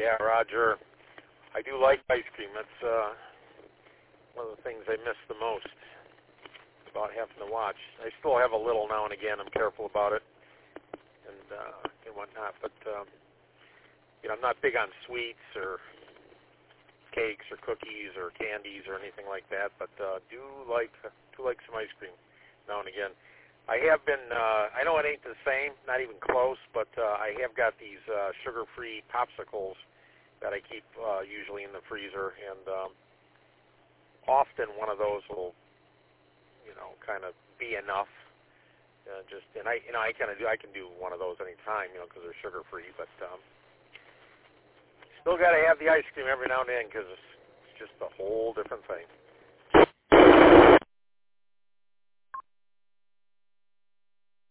Yeah, Roger. I do like ice cream. That's one of the things I miss the most about having to watch. I still have a little now and again. I'm careful about it and whatnot. But, I'm not big on sweets or cakes or cookies or candies or anything like that. But do like some ice cream now and again. I have been, I know it ain't the same, not even close, but I have got these sugar-free popsicles that I keep usually in the freezer, and often one of those will, kind of be enough. I can do one of those anytime, because they're sugar-free, but still got to have the ice cream every now and then because it's just a whole different thing.